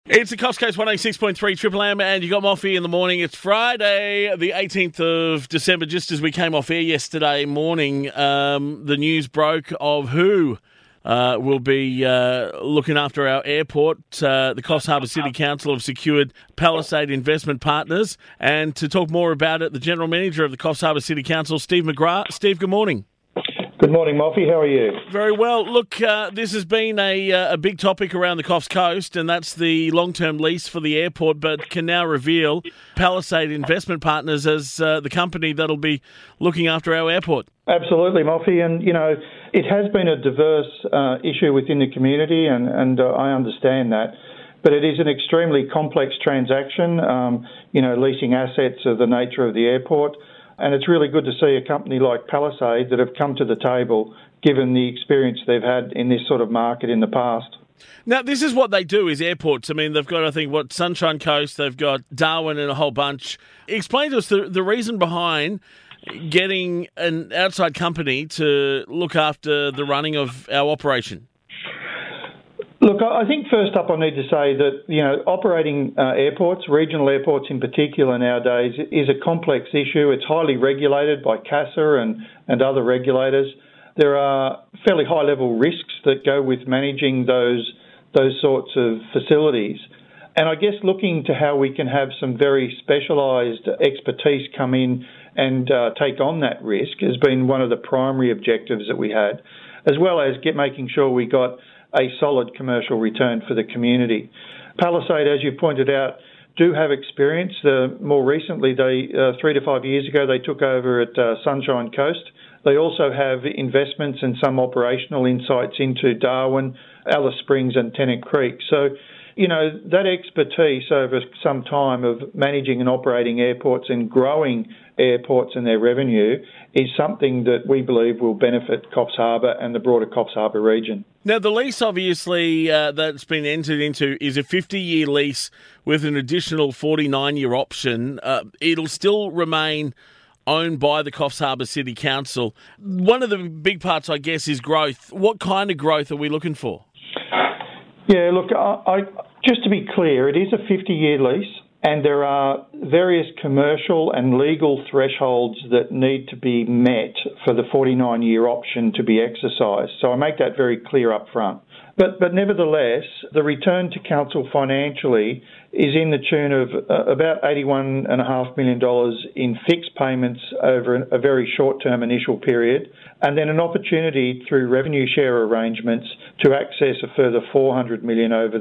It's the Coast Coast 106.3 Triple M, and you got Moffee in the morning. It's Friday, the 18th of December, just as we came off air yesterday morning. The news broke of who will be looking after our airport. The Coffs Harbour City Council have secured Palisade Investment Partners. And to talk more about it, the General Manager of the Coffs Harbour City Council, Steve McGrath. Steve, good morning. Good morning, Moffee. How are you? Very well. Look, this has been a big topic around the Coffs Coast, and that's the long-term lease for the airport, but can now reveal Palisade Investment Partners as the company that'll be looking after our airport. Absolutely, Moffee. And, you know, it has been a diverse issue within the community, and I understand that. But it is an extremely complex transaction, leasing assets of the nature of the airport. And it's really good to see a company like Palisade that have come to the table, given the experience they've had in this sort of market in the past. Now, this is what they do, is airports. I mean, they've got, I think, Sunshine Coast, they've got Darwin and a whole bunch. Explain to us the reason behind getting an outside company to look after the running of our operation. Look, I think first up I need to say that, operating airports, regional airports in particular nowadays, is a complex issue. It's highly regulated by CASA and other regulators. There are fairly high-level risks that go with managing those sorts of facilities. And I guess looking to how we can have some very specialised expertise come in and take on that risk has been one of the primary objectives that we had, as well as making sure we got a solid commercial return for the community. Palisade, as you pointed out, do have experience. More recently, 3 to 5 years ago, they took over at Sunshine Coast. They also have investments and some operational insights into Darwin, Alice Springs and Tennant Creek. So, that expertise over some time of managing and operating airports and growing airports and their revenue is something that we believe will benefit Coffs Harbour and the broader Coffs Harbour region. Now, the lease, obviously, that's been entered into is a 50-year lease with an additional 49-year option. It'll still remain owned by the Coffs Harbour City Council. One of the big parts, I guess, is growth. What kind of growth are we looking for? Yeah, look, just to be clear, it is a 50-year lease, and there are various commercial and legal thresholds that need to be met for the 49-year option to be exercised. So I make that very clear up front. But nevertheless, the return to council financially is in the tune of about $81.5 million in fixed payments over a very short-term initial period, and then an opportunity through revenue share arrangements to access a further $400 million over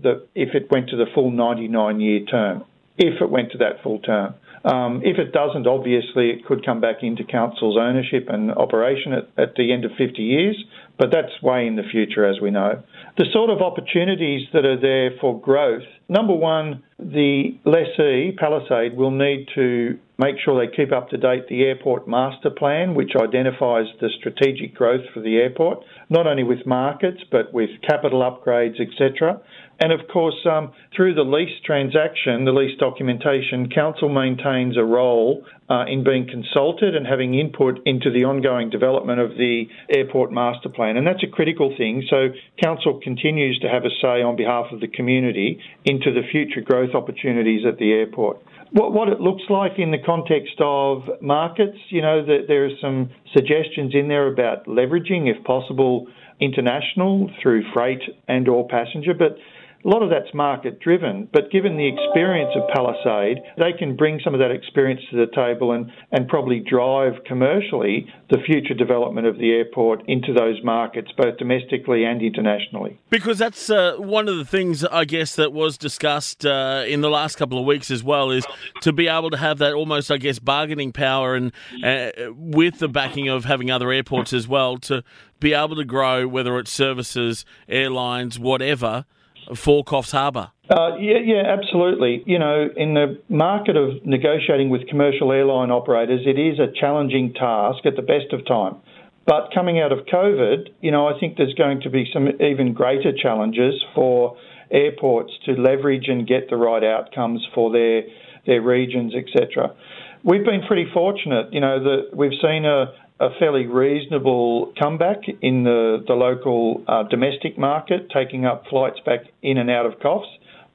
if it went to the full 99-year term, if it went to that full term. If it doesn't, obviously, it could come back into council's ownership and operation at the end of 50 years, but that's way in the future, as we know. The sort of opportunities that are there for growth, number one, the lessee, Palisade, will need to make sure they keep up to date the airport master plan, which identifies the strategic growth for the airport, not only with markets, but with capital upgrades, etc. And of course, through the lease transaction, the lease documentation, council maintains a role in being consulted and having input into the ongoing development of the airport master plan. And that's a critical thing. So council continues to have a say on behalf of the community into the future growth opportunities at the airport. What it looks like in the context of markets, that there are some suggestions in there about leveraging, if possible, international through freight and or passenger, but a lot of that's market-driven, but given the experience of Palisade, they can bring some of that experience to the table and probably drive commercially the future development of the airport into those markets, both domestically and internationally. Because that's one of the things, I guess, that was discussed in the last couple of weeks as well, is to be able to have that almost, I guess, bargaining power and with the backing of having other airports as well, to be able to grow, whether it's services, airlines, whatever, for Coffs Harbour. Yeah, absolutely. In the market of negotiating with commercial airline operators, it is a challenging task at the best of time. But coming out of COVID, I think there's going to be some even greater challenges for airports to leverage and get the right outcomes for their regions, etc. We've been pretty fortunate, that we've seen a fairly reasonable comeback in the local domestic market, taking up flights back in and out of Coffs.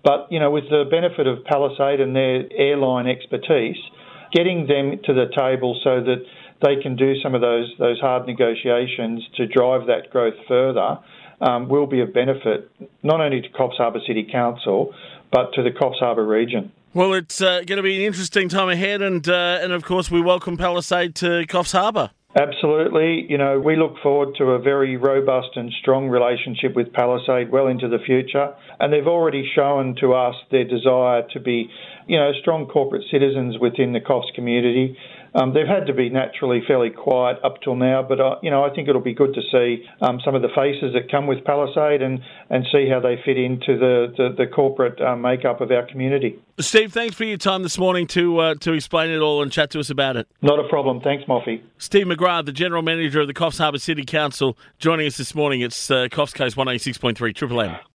But, with the benefit of Palisade and their airline expertise, getting them to the table so that they can do some of those hard negotiations to drive that growth further will be of benefit, not only to Coffs Harbour City Council, but to the Coffs Harbour region. Well, it's going to be an interesting time ahead, and of course we welcome Palisade to Coffs Harbour. Absolutely. We look forward to a very robust and strong relationship with Palisade well into the future. And they've already shown to us their desire to be, strong corporate citizens within the Coffs community. They've had to be naturally fairly quiet up till now, but, I think it'll be good to see some of the faces that come with Palisade and see how they fit into the corporate makeup of our community. Steve, thanks for your time this morning to explain it all and chat to us about it. Not a problem. Thanks, Moffy. Steve McGrath, the General Manager of the Coffs Harbour City Council, joining us this morning. It's Coffs Coast 186.3 Triple M.